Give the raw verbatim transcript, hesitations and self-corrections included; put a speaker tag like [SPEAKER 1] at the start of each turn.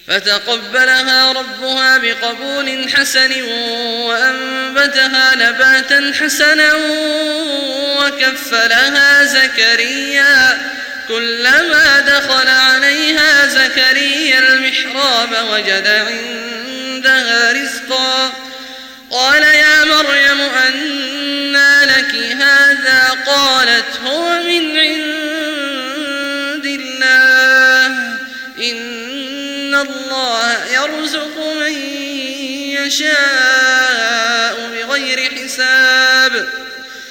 [SPEAKER 1] فتقبلها ربها بقبول حسن وأنبتها نباتا حسنا وكفلها زكريا كلما دخل عليها زكريا المحراب وجد عندها رزقا قال يا مريم أنى لك هذا قالت هو من عند الله إن الله يرزق من يشاء بغير حساب